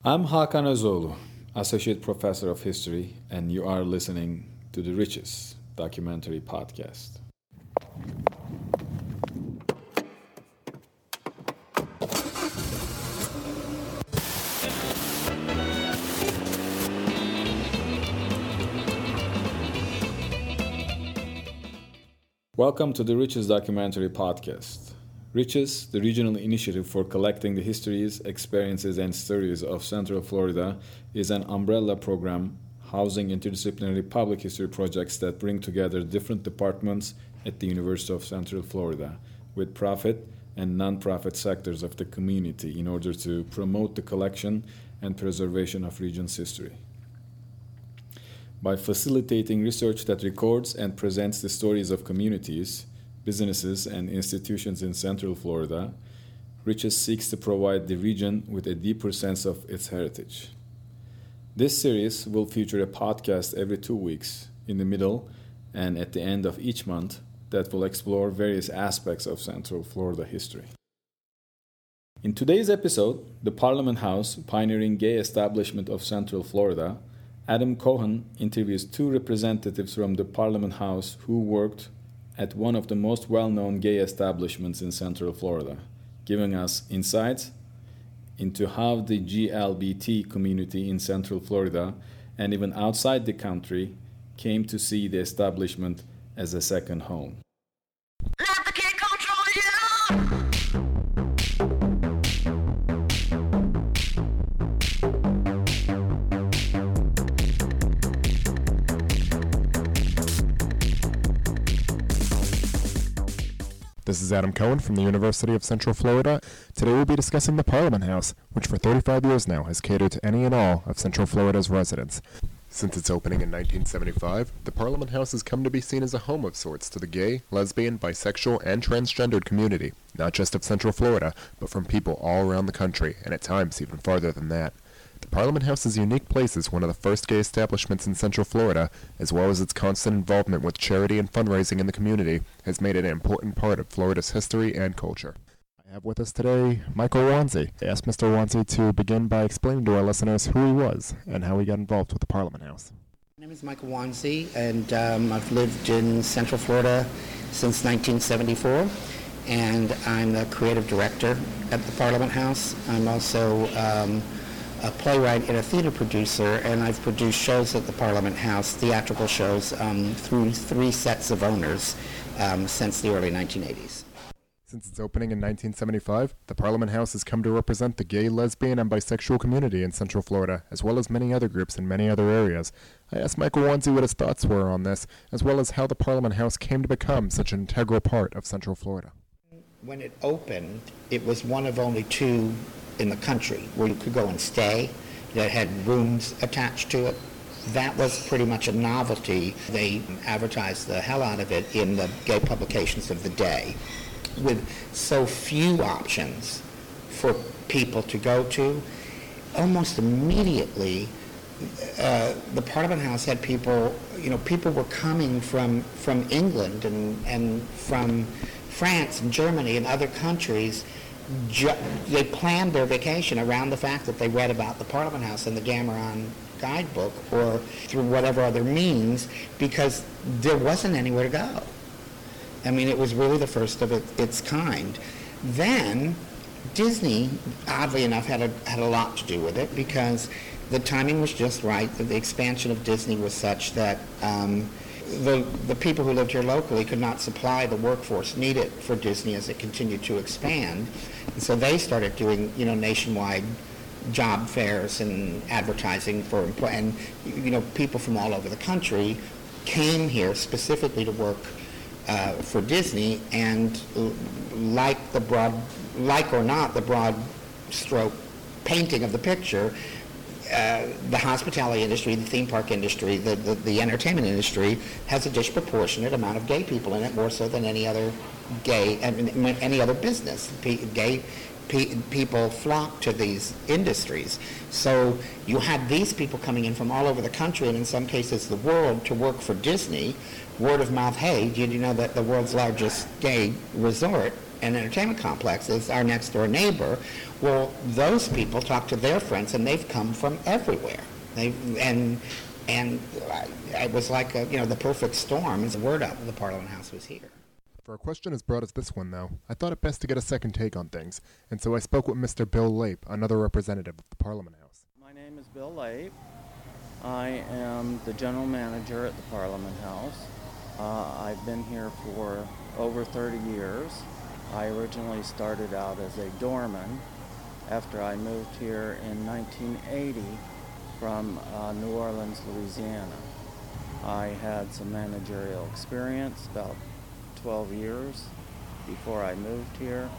I'm Hakan Özoğlu, Associate Professor of History, and you are listening to the Riches Documentary Podcast. Welcome to the Riches Documentary Podcast. Riches, the regional initiative for collecting the histories, experiences, and stories of Central Florida, is an umbrella program housing interdisciplinary public history projects that bring together different departments at the University of Central Florida with profit and non-profit sectors of the community in order to promote the collection and preservation of region's history. By facilitating research that records and presents the stories of communities, businesses, and institutions in Central Florida, Riches seeks to provide the region with a deeper sense of its heritage. This series will feature a podcast every 2 weeks, in the middle and at the end of each month, that will explore various aspects of Central Florida history. In today's episode, the Parliament House, pioneering gay establishment of Central Florida, Adam Cohen interviews two representatives from the Parliament House who worked at one of the most well-known gay establishments in Central Florida, giving us insights into how the GLBT community in Central Florida and even outside the country came to see the establishment as a second home. Let the kid control you! This is Adam Cohen from the University of Central Florida. Today we'll be discussing the Parliament House, which for 35 years now has catered to any and all of Central Florida's residents. Since its opening in 1975, the Parliament House has come to be seen as a home of sorts to the gay, lesbian, bisexual, and transgendered community, not just of Central Florida, but from people all around the country, and at times even farther than that. The Parliament House's unique place as one of the first gay establishments in Central Florida, as well as its constant involvement with charity and fundraising in the community, has made it an important part of Florida's history and culture. I have with us today Michael Wanzi. I asked Mr. Wanzi to begin by explaining to our listeners who he was and how he got involved with the Parliament House. My name is Michael Wanzi, and I've lived in Central Florida since 1974, and I'm the creative director at the Parliament House. I'm also a playwright and a theater producer, and I've produced shows at the Parliament House, theatrical shows, through 3 sets of owners since the early 1980s. Since its opening in 1975, the Parliament House has come to represent the gay, lesbian, and bisexual community in Central Florida, as well as many other groups in many other areas. I asked Michael Wanzi what his thoughts were on this, as well as how the Parliament House came to become such an integral part of Central Florida. When it opened, it was one of only 2 in the country where you could go and stay, that had rooms attached to it. That was pretty much a novelty. They advertised the hell out of it in the gay publications of the day. With so few options for people to go to, almost immediately the Parliament House had people, people were coming from England and from France and Germany and other countries. They planned their vacation around the fact that they read about the Parliament House in the Gameron guidebook or through whatever other means, because there wasn't anywhere to go. I mean, it was really the first of its kind. Then Disney, oddly enough, had a lot to do with it, because the timing was just right. The expansion of Disney was such that the people who lived here locally could not supply the workforce needed for Disney as it continued to expand. And so they started doing, nationwide job fairs and advertising for and people from all over the country came here specifically to work for Disney, and like or not the broad stroke painting of the picture, the hospitality industry, the theme park industry, the entertainment industry has a disproportionate amount of gay people in it, more so than any other any other business. Gay people flock to these industries. So you had these people coming in from all over the country, and in some cases the world, to work for Disney. Word of mouth, hey, did you know that the world's largest gay resort and entertainment complex is our next door neighbor. Well, those people talk to their friends, and they've come from everywhere. And it was like the perfect storm. As the word up, the Parliament House was here. For a question as broad as this one, though, I thought it best to get a second take on things, and so I spoke with Mr. Bill Lape, another representative of the Parliament House. My name is Bill Lape. I am the general manager at the Parliament House. I've been here for over 30 years. I originally started out as a doorman after I moved here in 1980 from New Orleans, Louisiana. I had some managerial experience, about 12 years before I moved here.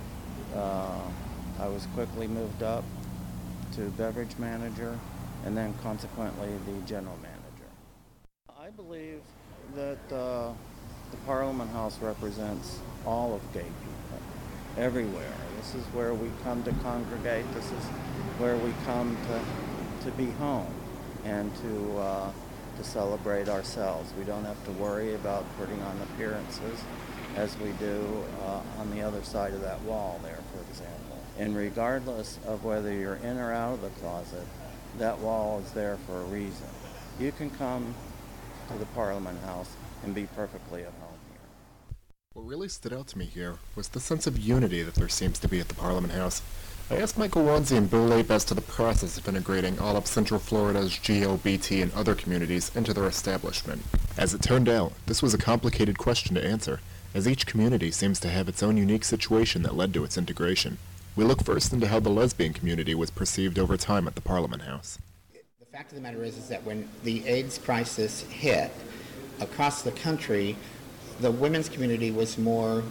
I was quickly moved up to beverage manager and then consequently the general manager. I believe that the Parliament House represents all of gay people everywhere. This is where we come to congregate. This is where we come to be home and to celebrate ourselves. We don't have to worry about putting on appearances as we do on the other side of that wall there, for example. And regardless of whether you're in or out of the closet, that wall is there for a reason. You can come to the Parliament House and be perfectly at home here. What really stood out to me here was the sense of unity that there seems to be at the Parliament House. I asked Michael Wanzi and Bill Lape as to the process of integrating all of Central Florida's GLBT and other communities into their establishment. As it turned out, this was a complicated question to answer, as each community seems to have its own unique situation that led to its integration. We look first into how the lesbian community was perceived over time at the Parliament House. The fact of the matter is that when the AIDS crisis hit across the country, the women's community was more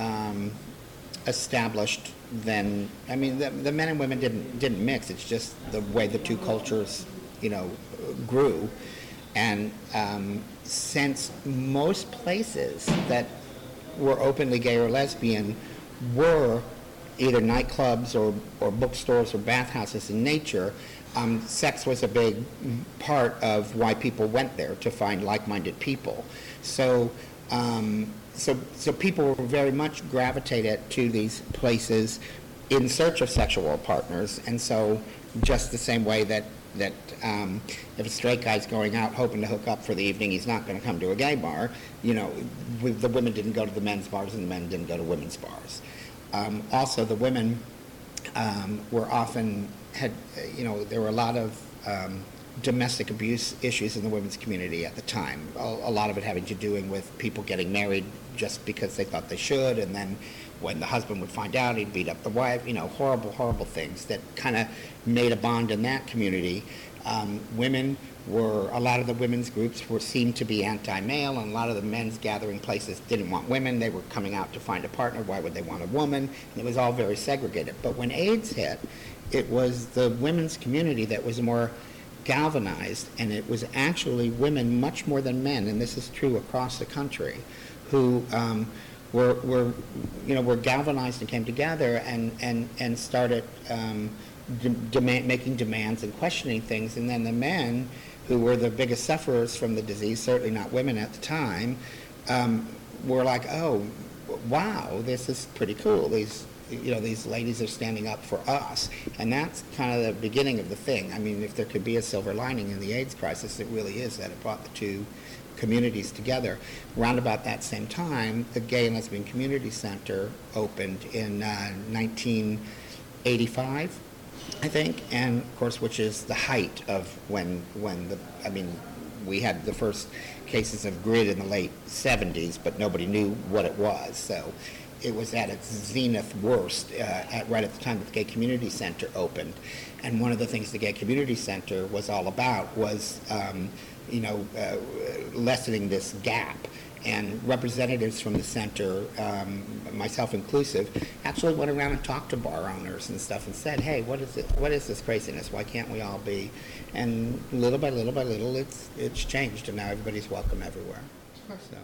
established than, the men and women didn't mix. It's just the way the two cultures, grew. And since most places that were openly gay or lesbian were either nightclubs or bookstores or bathhouses in nature, sex was a big part of why people went there, to find like-minded people. So people were very much gravitated to these places in search of sexual partners. And so just the same way that if a straight guy's going out hoping to hook up for the evening, he's not going to come to a gay bar. The women didn't go to the men's bars and the men didn't go to women's bars. Also, the women were often there were a lot of domestic abuse issues in the women's community at the time. A lot of it having to do with people getting married just because they thought they should, and then when the husband would find out, he'd beat up the wife. Horrible, horrible things that kind of made a bond in that community. A lot of the women's groups seemed to be anti-male, and a lot of the men's gathering places didn't want women. They were coming out to find a partner. Why would they want a woman? And it was all very segregated. But when AIDS hit, it was the women's community that was more galvanized, and it was actually women much more than men, and this is true across the country, who were galvanized and came together and started making demands and questioning things. And then the men, who were the biggest sufferers from the disease, certainly not women at the time, were like, oh, wow, this is pretty cool. These ladies are standing up for us. And that's kind of the beginning of the thing. If there could be a silver lining in the AIDS crisis, it really is that it brought the two communities together. Around about that same time, the Gay and Lesbian Community Center opened in 1985, I think, and of course, which is the height of when we had the first cases of GRID in the late 70s, but nobody knew what it was. So it was at its zenith worst right at the time that the Gay Community Center opened. And one of the things the Gay Community Center was all about was lessening this gap. And representatives from the center, myself inclusive, actually went around and talked to bar owners and stuff and said, hey, what is it? What is this craziness? Why can't we all be? And little by little by little, it's changed, and now everybody's welcome everywhere. So.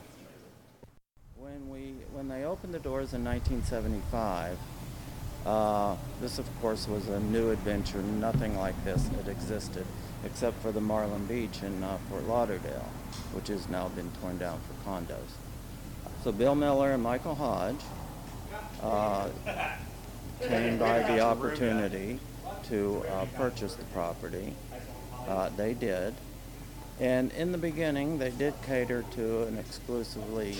When they opened the doors in 1975, this of course was a new adventure. Nothing like this had existed, except for the Marlin Beach in Fort Lauderdale, which has now been torn down for condos. So Bill Miller and Michael Hodge came by the opportunity to purchase the property. They did. And in the beginning, they did cater to an exclusively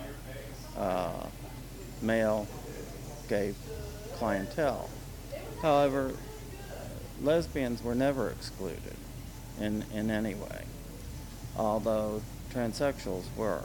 male gay clientele. However, lesbians were never excluded in any way, although transsexuals were.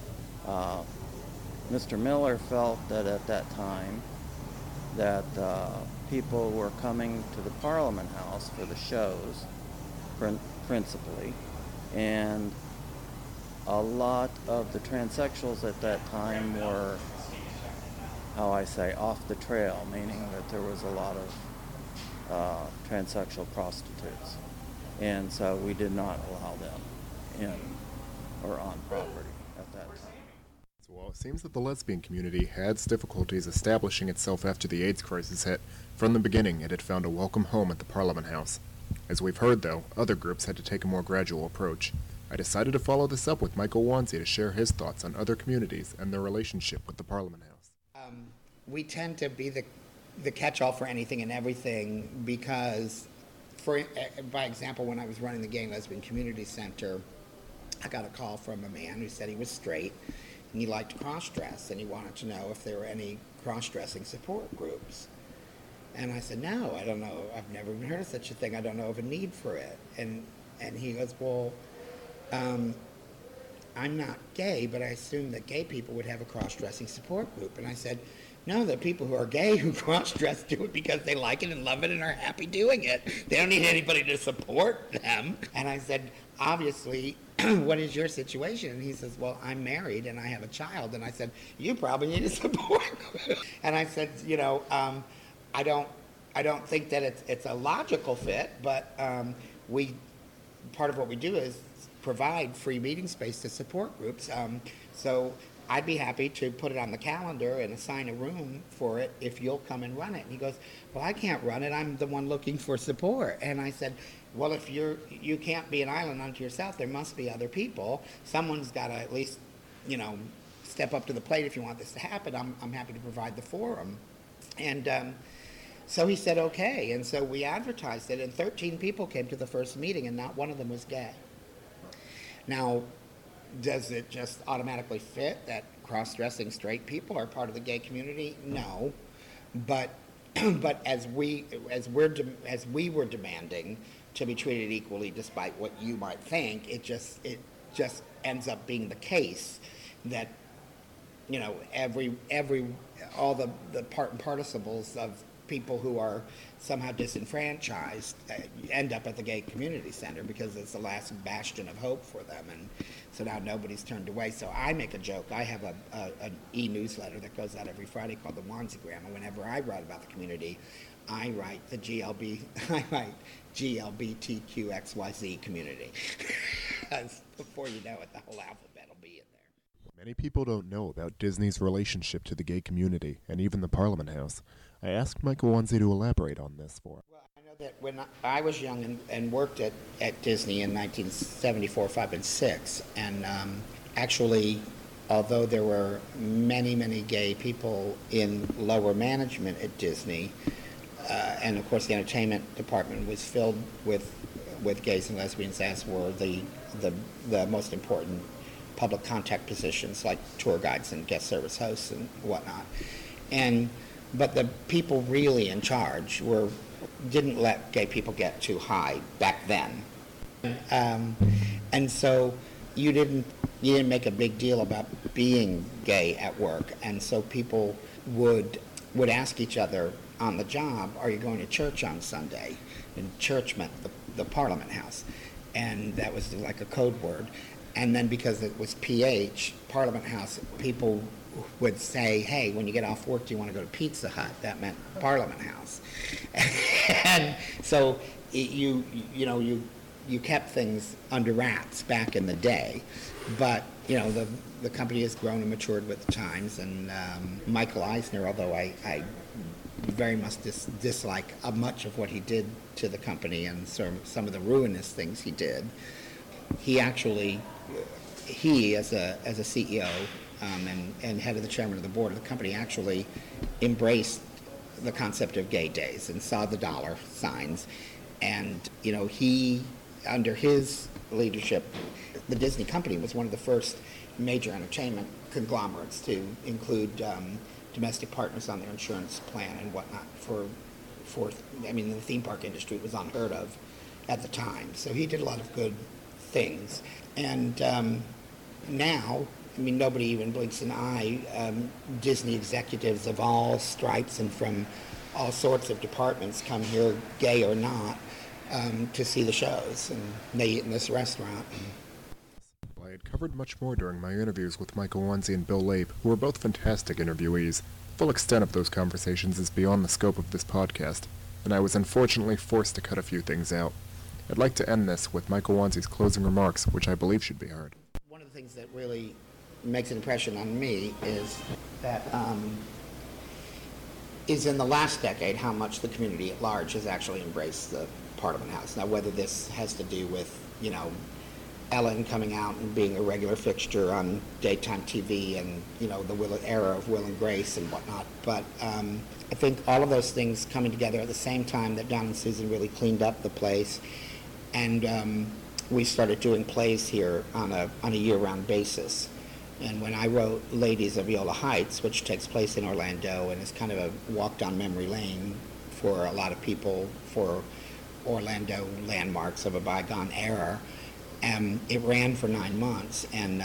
Mr. Miller felt that at that time that people were coming to the Parliament House for the shows, principally, and a lot of the transsexuals at that time were, how I say, off the trail, meaning that there was a lot of transsexual prostitutes. And so we did not allow them in or on property at that time. Well, it seems that the lesbian community had difficulties establishing itself after the AIDS crisis hit. From the beginning, it had found a welcome home at the Parliament House. As we've heard, though, other groups had to take a more gradual approach. I decided to follow this up with Michael Wanzi to share his thoughts on other communities and their relationship with the Parliament House. We tend to be the catch-all for anything and everything because, by example, when I was running the Gay and Lesbian Community Center, I got a call from a man who said he was straight and he liked to cross-dress, and he wanted to know if there were any cross-dressing support groups. And I said, no, I don't know. I've never even heard of such a thing. I don't know of a need for it. And he goes, well, I'm not gay, but I assume that gay people would have a cross-dressing support group. And I said, no, the people who are gay who cross-dress do it because they like it and love it and are happy doing it. They don't need anybody to support them. And I said, obviously, what is your situation? And he says, well, I'm married and I have a child. And I said, you probably need a support group. And I said, I don't think that it's a logical fit, but part of what we do is provide free meeting space to support groups. So I'd be happy to put it on the calendar and assign a room for it if you'll come and run it. And he goes, well, I can't run it. I'm the one looking for support. And I said, well, if you can't be an island unto yourself, there must be other people. Someone's got to at least, step up to the plate if you want this to happen. I'm happy to provide the forum. And so he said, okay. And so we advertised it, and 13 people came to the first meeting, and not one of them was gay. Now, does it just automatically fit that cross-dressing straight people are part of the gay community? No. But as we were demanding to be treated equally, despite what you might think, it just ends up being the case that all the part and participles of people who are somehow disenfranchised end up at the Gay Community Center because it's the last bastion of hope for them, and so now nobody's turned away. So I make a joke. I have an e-newsletter that goes out every Friday called the Wanzigram, and whenever I write about the community, I write GLBTQXYZ community. Because before you know it, the whole alphabet will be in there. Many people don't know about Disney's relationship to the gay community and even the Parliament House. I asked Michael Wanzi to elaborate on this for us. Well, I know that when I was young and worked at Disney in 1974, 5, and 6, and actually, although there were many, many gay people in lower management at Disney, and of course the entertainment department was filled with gays and lesbians, as were the most important public contact positions like tour guides and guest service hosts and whatnot. But the people really in charge didn't let gay people get too high back then. And so you didn't make a big deal about being gay at work. And so people would ask each other on the job, are you going to church on Sunday? And church meant the Parliament House. And that was like a code word. And then because it was PH, Parliament House, people would say, hey, when you get off work, do you want to go to Pizza Hut? That meant Parliament House. And so you kept things under wraps back in the day. But, the company has grown and matured with the times. And Michael Eisner, although I very much dislike much of what he did to the company and some of the ruinous things he did, he actually, as a CEO and head of the chairman of the board of the company, actually embraced the concept of gay days and saw the dollar signs. And, he, under his leadership, the Disney company was one of the first major entertainment conglomerates to include domestic partners on their insurance plan and whatnot the theme park industry was unheard of at the time. So he did a lot of good things. And now, nobody even blinks an eye. Disney executives of all stripes and from all sorts of departments come here, gay or not, to see the shows. And they eat in this restaurant. I had covered much more during my interviews with Michael Wanzi and Bill Lape, who were both fantastic interviewees. The full extent of those conversations is beyond the scope of this podcast, and I was unfortunately forced to cut a few things out. I'd like to end this with Michael Wanzi's closing remarks, which I believe should be heard. One of the things that really makes an impression on me is that is in the last decade how much the community at large has actually embraced the Parliament House. Now, whether this has to do with, Ellen coming out and being a regular fixture on daytime TV and, the era of Will and Grace and whatnot. But I think all of those things coming together at the same time that Don and Susan really cleaned up the place. And we started doing plays here on a year-round basis. And when I wrote Ladies of Yola Heights, which takes place in Orlando and is kind of a walk down memory lane for a lot of people, for Orlando landmarks of a bygone era, it ran for 9 months, and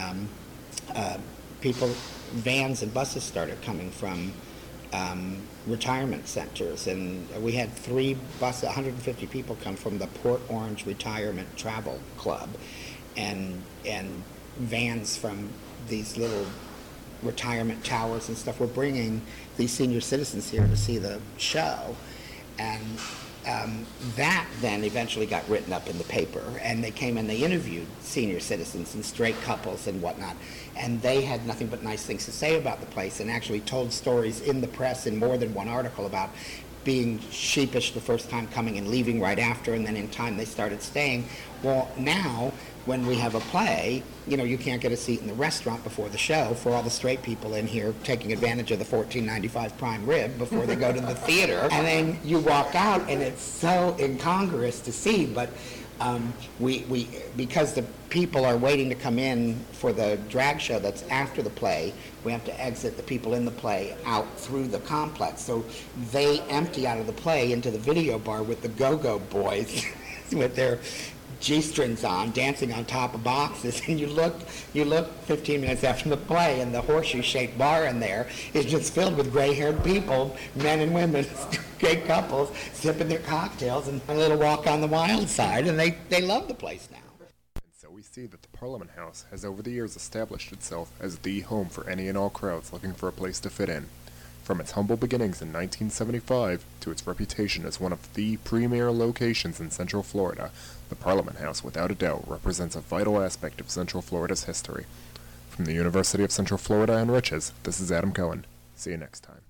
vans and buses started coming from retirement centers, and we had 3 buses, 150 people come from the Port Orange Retirement Travel Club, and vans from these little retirement towers and stuff were bringing these senior citizens here to see the show, and that then eventually got written up in the paper, and they came and they interviewed senior citizens and straight couples and whatnot, and they had nothing but nice things to say about the place and actually told stories in the press in more than one article about being sheepish the first time coming and leaving right after, and then in time they started staying. Well, now when we have a play, you can't get a seat in the restaurant before the show for all the straight people in here taking advantage of the $14.95 prime rib before they go to the theater. And then you walk out, and it's so incongruous to see, but we because the people are waiting to come in for the drag show that's after the play, we have to exit the people in the play out through the complex. So they empty out of the play into the video bar with the Go-Go Boys with their G-strings on, dancing on top of boxes, and you look 15 minutes after the play, and the horseshoe-shaped bar in there is just filled with gray-haired people, men and women, gay couples, sipping their cocktails and a little walk on the wild side, and they love the place now. And so we see that the Parliament House has over the years established itself as the home for any and all crowds looking for a place to fit in. From its humble beginnings in 1975 to its reputation as one of the premier locations in Central Florida, the Parliament House, without a doubt, represents a vital aspect of Central Florida's history. From the University of Central Florida and Riches, this is Adam Cohen. See you next time.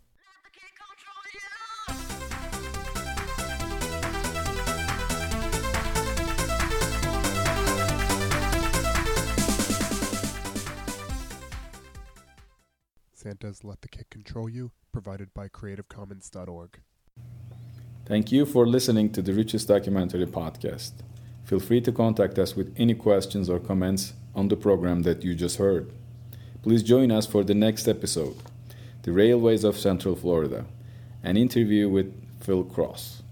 Santa's Let the Kid Control You, provided by CreativeCommons.org. Thank you for listening to the Riches Documentary Podcast. Feel free to contact us with any questions or comments on the program that you just heard. Please join us for the next episode, The Railways of Central Florida, an interview with Phil Cross.